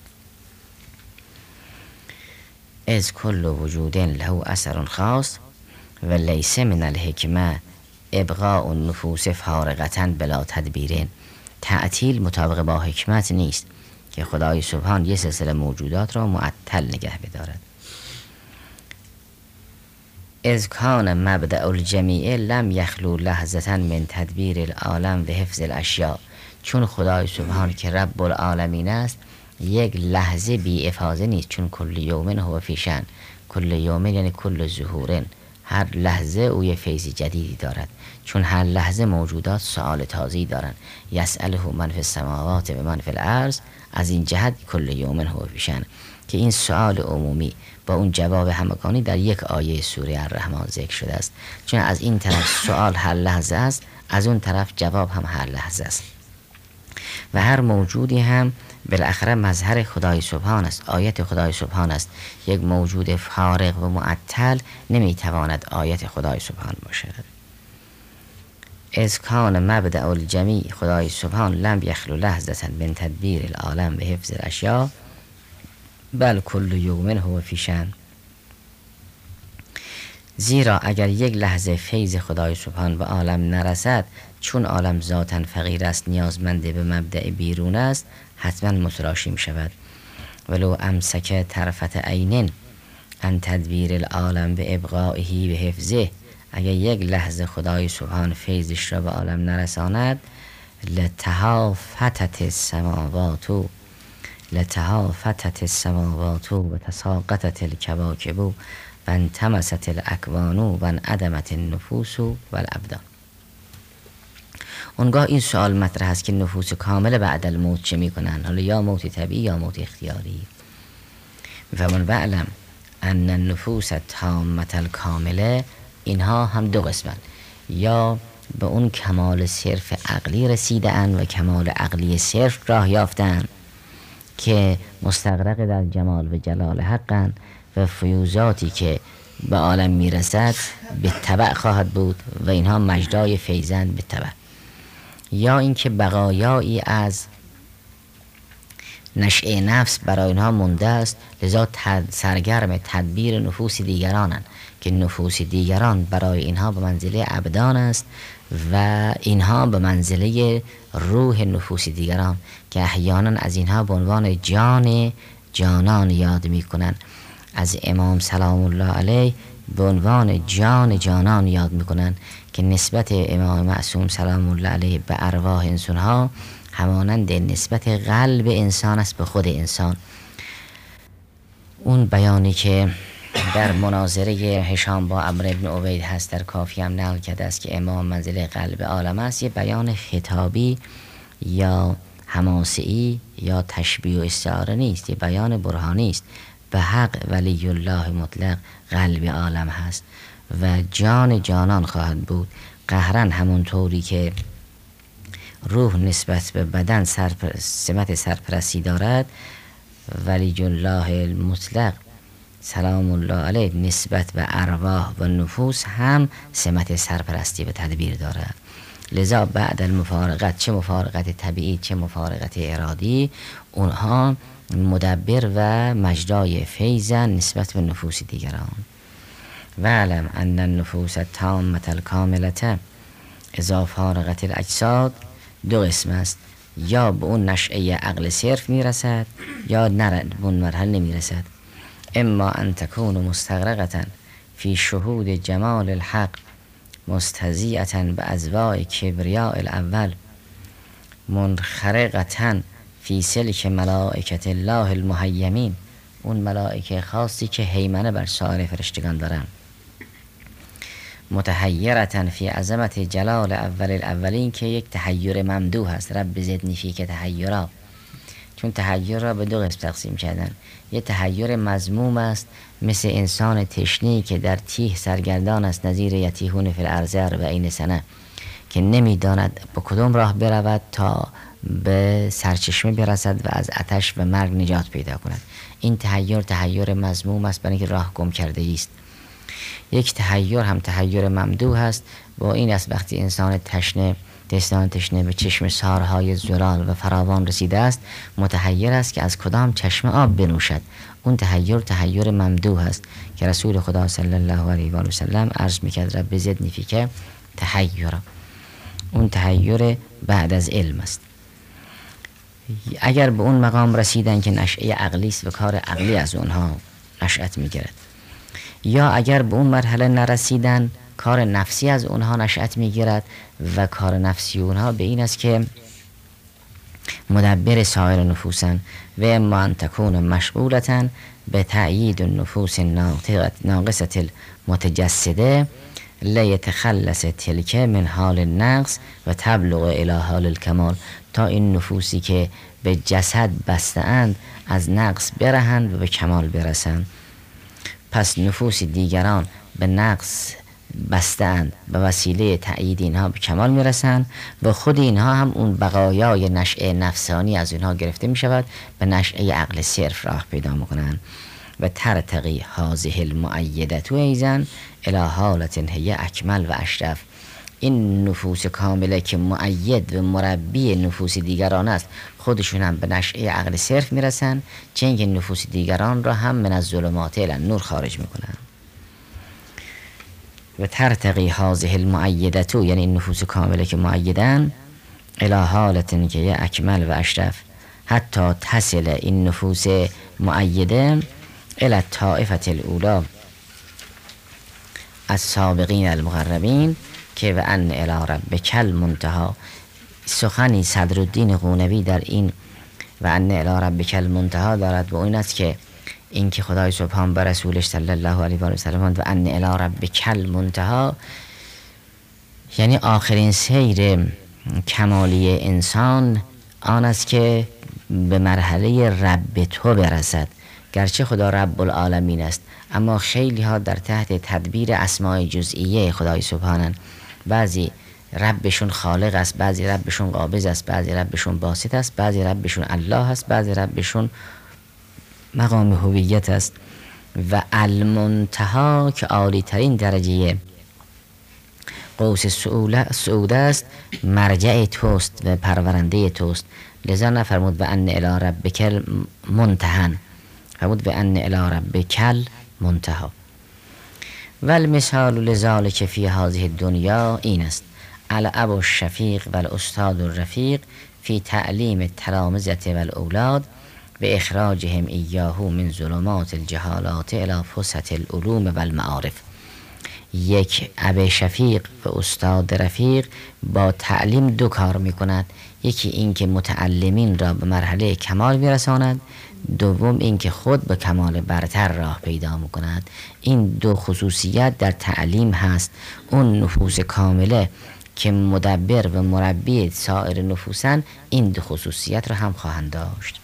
از کل وجود له اثر خاص و لیس من الحکمه ابقاء النفوس فارغتن بلا تدبیرین. تعطیل مطابق با حکمت نیست که خدای سبحان یه سلسله موجودات را معطل نگه بدارد. اذ کان مبدأ الجمیع لم یخلو لحظة من تدبیر العالم و حفظ الاشیاء. چون خدای سبحان که رب العالمین است یک لحظه بی افاظه نیست، چون کل یومن هو فی شأن. کل یومن یعنی کل ظهورن، هر لحظه او یه فیض جدیدی دارد، چون هر لحظه موجودات سؤال تازه‌ای دارند. یسأله من فی السماوات و من فی الارض، از این جهت کل یومن هو فی شأن که این سؤال عمومی با اون جواب همگانی در یک آیه سوره الرحمن ذکر شده است. چون از این طرف سؤال هر لحظه است، از اون طرف جواب هم هر لحظه است و هر موجودی هم بالاخره مظهر خدای سبحان است، آیت خدای سبحان است. یک موجود فارغ و معطل نمیتواند آیت خدای سبحان باشد. اذ کان مبدأ الجمیع، خدای سبحان لم یخلو لحظة من تدبیر العالم و حفظ الاشیاء بل کل یوم هو فی شأن. زیرا اگر یک لحظه فیض خدای سبحان به عالم نرسد، چون عالم ذاتاً فقیر است، نیازمند به مبدأ بیرون است، حتما متلاشی می شود. ولو امسک طرفت عین ان تدبیر العالم به ابقائه به حفظه، اگر یک لحظه خدای سبحان فیضش را به عالم نرساند، لتهافتت السماوات لتهافتت السماوات و تساقطت الکواکب و انتمست الاکوان و انعدمت النفوس و الابدان. اونگاه این سوال مطرح است که نفوس کامل بعد الموت چه میکنن؟ حالا یا موت طبیعی یا موت اختیاری. فمن بعلم ان النفوس التامه الکامله، اینها هم دو قسمن، یا به اون کمال صرف عقلی رسیده اند و کمال عقلی صرف راه یافتند که مستغرق در جمال و جلال حقند و فیوزاتی که به عالم میرسد به تبع خواهد بود و اینها مجرای فیضند به تبع. یا اینکه بقایایی از نشأه نفس برای اینها مونده است، لذا سرگرم تدبیر نفوس دیگرانند که نفوس دیگران برای اینها به منزله ابدان است و اینها به منزله روح نفوس دیگران که احیانا از اینها به عنوان جان جانان یاد می کنند. از امام سلام الله علیه به عنوان جان جانان یاد می کنند که نسبت امام معصوم سلام الله علیه به ارواح انسان ها همانند نسبت قلب انسان است به خود انسان. اون بیانی که در مناظره هشام با عمرو بن عبید هست در کافی هم نقل کرده است که امام منزل قلب عالم است، یه بیان خطابی یا حماسه‌ای یا تشبیه و استعاره نیست، یه بیان برهانی است. به حق ولی الله مطلق قلب عالم هست و جان جانان خواهد بود. قهرن همونطوری که روح نسبت به بدن سرپر... سمت سرپرستی دارد، ولی الله المطلق سلام الله علیه نسبت به ارواح و نفوس هم سمت سرپرستی و تدبیر دارد. لذا بعد المفارقت، چه مفارقت طبیعی چه مفارقت ارادی، اونها مدبر و مجرای فیضن نسبت به نفوس دیگران. و علم ان النفوس التامه الکامله اذا فارقت الاجساد، دو قسم است، یا به اون نشأه عقل صرف میرسد یا نرد به اون مرحله نمیرسد. اما ان تكون مستغرقه فی شهود جمال الحق مستضیعه بأضواء کبریاء الاول منخرقه فی سلک ملائکت الله المهیمین، اون ملائکه خاصی که هیمنه بر سایر فرشتگان دارن. متحیرتن فی عظمت جلال اول الاولین، که یک تحیر ممدوح است. رب زدنی فی که تحیرا، چون تحیر را به دو قسم تقسیم کردن. یه تحیر مذموم است مثل انسان تشنی که در تیه سرگردان است، نظیر یتیهون فی الارض اربعین سنه، که نمیداند به کدام راه برود تا به سرچشمه برسد و از آتش و مرگ نجات پیدا کند. این تحیر تحیر مذموم است برای اینکه راه گم کرده است. یک تحیر هم تحیر ممدوح است، با این است وقتی انسان تشنه دستان تشنه به چشم سارهای زلال و فراوان رسیده است، متحیر است که از کدام چشم آب بنوشد. اون تحیر تحیر ممدوح است که رسول خدا صلی الله علیه و سلم عرض میکرد رب زدنی فی که تحیر، اون تحیر بعد از علم است. اگر به اون مقام رسیدن که نشأه عقلی است و کار عقلی از اونها نشأت میگیرد، یا اگر به اون مرحله نرسیدن کار نفسی از اونها نشأت میگیرد و کار نفسی اونها به این است که مدبر سایر نفوسن و اما ان تکون مشغولتن به تأیید النفوس ناقصة المتجسده لیتخلص تلک من حال النقص و تبلغ الی حال الکمال، تا این نفوسی که به جسد بسته‌اند از نقص برهند و به کمال برسند. پس نفوس دیگران به نقص بسته‌اند به وسیله تأیید اینها به کمال میرسند و خود اینها هم اون بقایای نشأه نفسانی از اینها گرفته می شود، به نشأه عقل صرف راه پیدا میکنند و ترتقی هذه المؤیدة ایضا الی حالة هی اکمل و اشرف. این نفوس کامله که مؤید و مربی نفوس دیگران است، خودشون هم به نشأه عقل صرف میرسند، چه اینکه نفوس دیگران را هم من از ظلمات الی نور خارج میکنند. و ترتقی هذه المؤیدة، یعنی این نفوس کامله که مؤیدن، الی حالة که اکمل و اشرف، حتی تصل این نفوس مؤیده الی الطائفة الاولی السابقین المقربین که و ان الی ربک المنتهی. سخنی صدرالدین قونوی در این و ان الی ربک المنتهی دارد و این است که این که خدای سبحان به رسولش صلی الله علیه و سلم و ان الی ربک المنتهی، یعنی آخرین سیر کمالی انسان آن است که به مرحله رب تو برسد. گرچه خدا رب العالمین است، اما خیلی ها در تحت تدبیر اسماء جزئیه خدای سبحانن. بعضی ربشون خالق است، بعضی ربشون قابض است، بعضی ربشون باسط است، بعضی ربشون الله است، بعضی ربشون مقام هویت است. و المنتها که عالی ترین درجه قوس سعود است، مرجع توست و پرورنده توست. لذا نفرمود و ان الی ربک المنتهن، فرمود و ان الی ربک المنتهی. و المثال لذالک فی هذه الدنیا این است الاب الشفیق و الاستاد الرفیق فی تعلیم التلامذة و الاولاد و اخراجهم ایاه من ظلمات الجهالات الی فسحة العلوم و المعارف. یک اب شفیق و استاد رفیق با تعلیم دو کار می کند، یکی این که متعلمین را به مرحله کمال میرساند، دوم این که خود به کمال برتر راه پیدا می کند. این دو خصوصیت در تعلیم هست. اون نفوس کامله که مدبر و مربی سایر نفوسن این دو خصوصیت را هم خواهند داشت.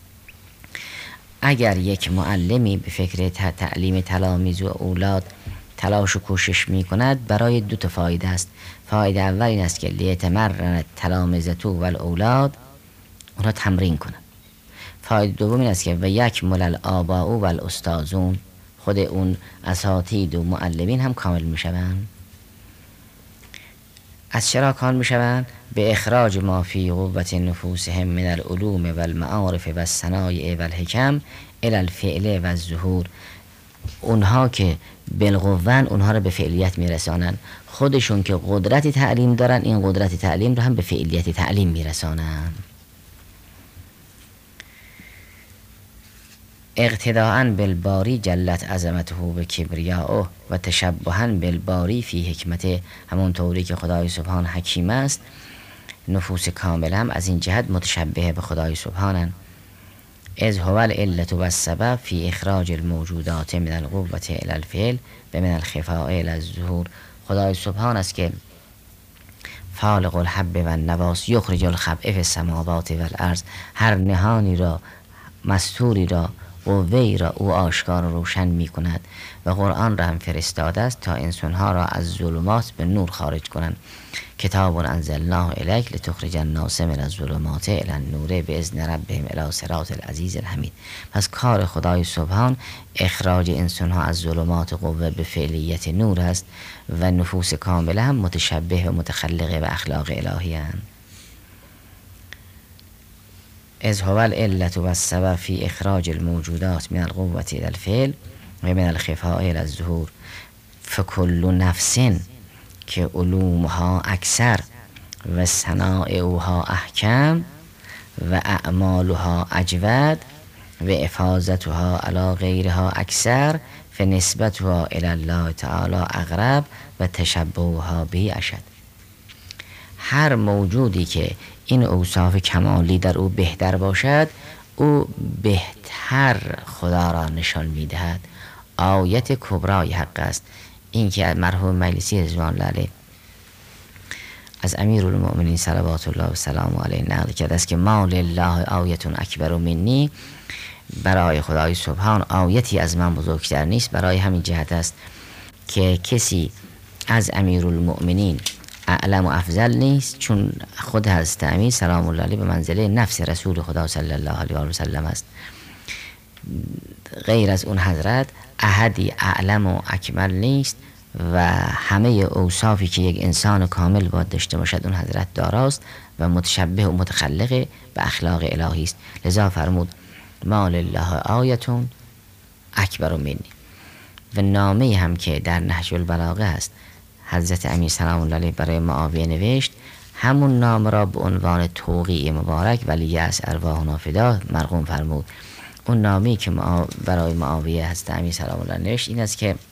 اگر یک معلمی به فکر تعلیم تلامیذ و اولاد تلاش و کوشش می کند، برای دو تا فایده است. فایده اول این است که لیتمرن التلامذة و الاولاد، اونها تمرین کنند. فایده دوم این است که و یک مل الآباء و الاستاذون، خود اون اساتید و معلمین هم کامل می شوند. از چرا کامل می شوند؟ به اخراج ما فی قوت نفوسهم من العلوم و المعارف و الصنایع و الحکم الی الفعل و الظهور. اونها که بالقوه اونها رو به فعلیت میرسانن، خودشون که قدرت تعلیم دارن این قدرت تعلیم رو هم به فعلیت تعلیم میرسانن. اقتداءً بالباری جلت عظمته و کبریاءه و تشبها بالباری فی حکمته. همون طوری که خدای سبحان حکیم است، نفوس کامل هم از این جهت متشبه به خدای سبحانن. از هو العلة و السبب فی اخراج الموجودات من القوة الی الفعل و من الخفاء الی الظهور. خدای سبحان است که فالق الحب و النواس یخرج الخبء فی السماوات و الارض. هر نهانی را، مستوری را، قوه‌ای را او آشکار و روشن می کند و قرآن را هم فرستاده است تا انسانها را از ظلمات به نور خارج کنند. کتاب انزلناه الیک لتخرج الناس من الظلمات الی النور باذن ربهم الی صراط العزیز الحمید. پس کار خدای سبحان اخراج انسانها از ظلمات قوه به فعلیت نور است و نفوس کامله هم متشبه و متخلقه و اخلاق الهی اند. از هو العلة و السبب فی اخراج الموجودات من القوة الی الفعل و من الخفاء الی الظهور. فکل نفس که علومها اکثر و صنائعها احکم و اعمالها اجود و افاظتها علی غیرها اکثر فنسبتها الی الله تعالی اقرب و تشبهها به اشد. هر موجودی که این اوصاف کمالی در او بهتر باشد، او بهتر خدا را نشان میدهد. آیت کبرای حق است این که مرحوم مجلسی رضوان الله علیه از امیرالمؤمنین صلوات الله و سلام علیه نقل کرده است که ما لله آیت اکبر منی، برای خدای سبحان آیتی از من بزرگتر نیست. برای همین جهت است که کسی از امیرالمؤمنین اعلم و افضل نیست، چون خود حضرت امیر سلام الله علیه به منزله نفس رسول خدا صلی الله علیه و سلم است. غیر از اون حضرت احدی اعلم و اکمل نیست و همه اوصافی که یک انسان کامل باید داشته باشد اون حضرت داراست و متشبه و متخلق به اخلاق الهی است. لذا فرمود ما لله آیتون اکبر منی. و نامه هم که در نهج البلاغه است حضرت امیر سلام الله علیه برای معاویه نوشت، همون نام را به عنوان توقیع مبارک ولی از ارواحنا فدا مرقوم فرمود. اون نامی که برای معاویه حضرت امیر سلام الله نوشت این است که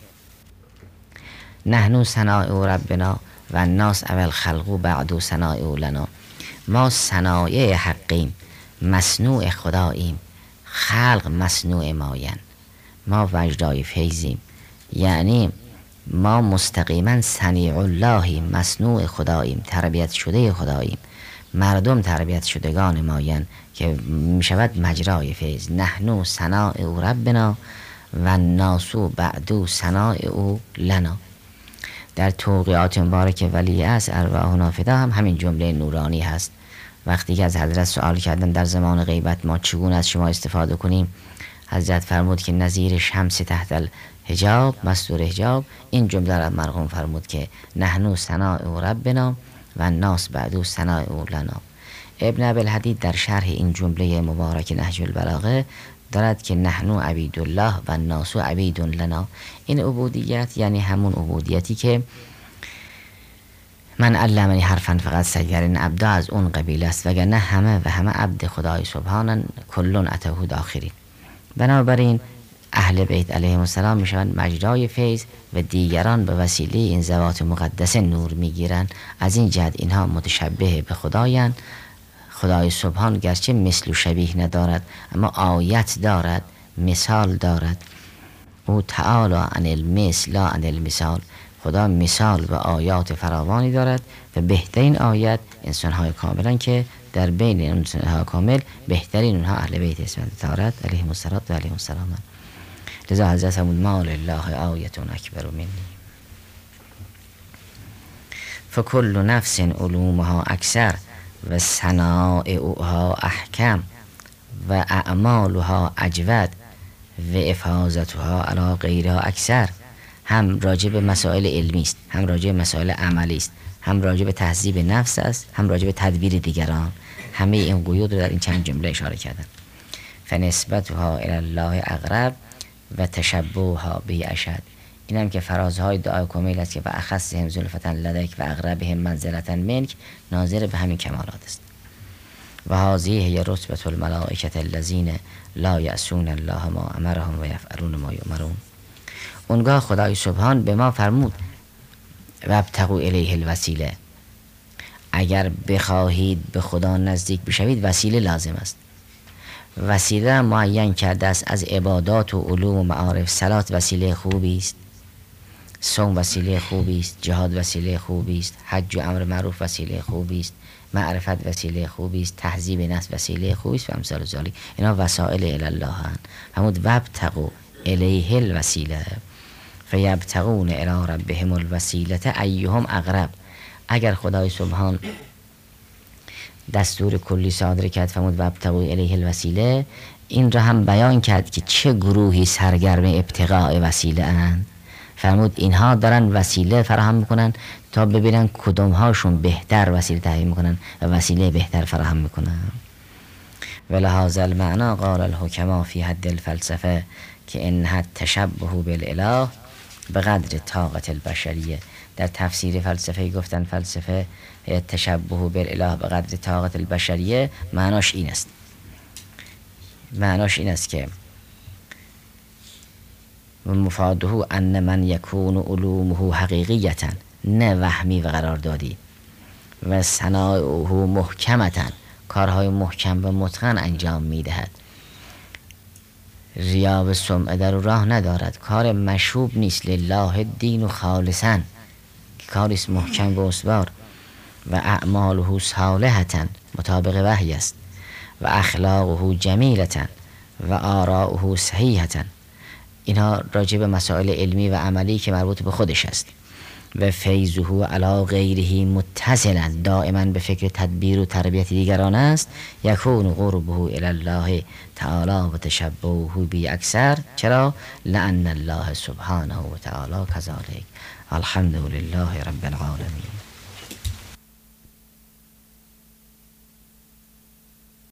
نحنو صنایع ربنا و الناس اول خلقو بعدو صنایع لنا. ما صنایع حقیم، مصنوع خداییم، خلق مصنوع ماین. ما وجدای فیضیم، یعنی ما مستقیما صنیع اللهیم، مصنوع خداییم، تربیت شده خداییم، مردم تربیت شدگان ماین که می شود مجرای فیض. نحنو صنایع ربنا و الناس بعدو صنایع لنا. در توقیعات مبارک ولی از ارواحنا فدا هم همین جمله نورانی هست. وقتی که از حضرت سوال کردن در زمان غیبت ما چگونه از شما استفاده کنیم، حضرت فرمود که نظیر شمس تحت الحجاب، مستور حجاب، این جمله را مرقوم فرمود که نحنو صنایع ربنا و الناس بعدو صنایع لنا. ابن ابوالحدید در شرح این جمله مبارک نهج البلاغه دارد که نحنو عبید الله و الناس عبید لنا. این عبودیت یعنی همون عبودیتی که من علمنی حرفا فقط سیرین عبدا از اون قبیل است، وگرنه همه و همه عبد خدای سبحانن کلون اتهو داخرین. بنابراین اهل بیت علیهم السلام می شوند مجرای فیض و دیگران به وسیله این ذوات مقدسه نور می گیرند. از این جهت اینها متشبه به خدایند. خدای سبحان گرچه مثل و شبیه ندارد اما آیت دارد، مثال دارد. او تعالی عن المثل لا عن المثال. خدا مثال و آیات فراوانی دارد و بهترین آیت انسان‌های کاملن که در بین انسان‌های کامل بهترین اونها اهل بیت اسمت طهارت علیهم السلام و علیهم السلام. لذا حضرت فرمود ما لله آیت اکبر منی. فکل نفس علومها اکثر و صنائعها احکم و اعمالها اجود و افاظتها علی غیرها اکثر. هم راجع به مسائل علمی است، هم راجع به مسائل عملی است، هم راجع به تهذیب نفس است، هم راجع به تدبیر دیگران. همه این قیود رو در این چند جمله اشاره کردن. فنسبتها الی الله اقرب و تشبهها به اشد. این هم که فرازهای دعای کمیل است که و اخصهم زلفة لدیک و اقربهم منزلة منک، ناظر به همین کمالات است. و هذه هی رتبة الملائکة الذین لا یعصون الله ما امرهم و یفعلون ما یؤمرون. اونگاه خدای سبحان به ما فرمود و ابتغوا الیه الوسیله. اگر بخواهید به خدا نزدیک بشوید وسیله لازم است. وسیله معین کرده است از عبادات و علوم و معارف. صلات وسیله خوبی است، صوم وسیله خوبی است، جهاد وسیله خوبی است، حج و امر معروف وسیله خوبی است، معرفت وسیله خوبی است، تهذیب نفس وسیله خوبی است و امثال ذالک. اینا وسائل الی الله اند. فرمود وابتغوا الیه الوسیله فیبتغون الی ربهم الوسیله ایهم اقرب. اگر خدای سبحان دستور کلی صادر کرد فرمود وابتغوا الیه الوسیله، این را هم بیان کرد که چه گروهی سرگرم ابتغاء وسیله اند. فرمود اینها دارن وسیله فراهم میکنن تا ببینن کدوم هاشون بهتر وسیله تعیین میکنن و وسیله بهتر فراهم میکنن. ولهذا المعنى قال الحکما فی حد الفلسفه که انها تشبه بالاله بقدر طاقت البشریه. در تفسیر فلسفه گفتن فلسفه تشبه بالاله بقدر طاقت البشریه، معناش این است معناش این است که مفاده ان من یکون علومه حقیقیتا، نه وهمی و قراردادی، و صنایعه محکمتا، کارهای محکم و متقن انجام میدهد. ریا و سمعه در راه ندارد، کار مشوب نیست، لله دین و خالصا، که کاریست محکم و استوار. و اعماله صالحتا، مطابق وحی است. و اخلاقه جمیلتا و آراؤه صحیحتا. اینها راجع به مسائل علمی و عملی که مربوط به خودش است. و فیضه علی غیره متصلا، دائما به فکر تدبیر و تربیت دیگران است. یکون قربه الی الله تعالی و تشبهه بی اکثر. چرا؟ لأن الله سبحانه و تعالی کذالک. الحمد لله رب العالمین.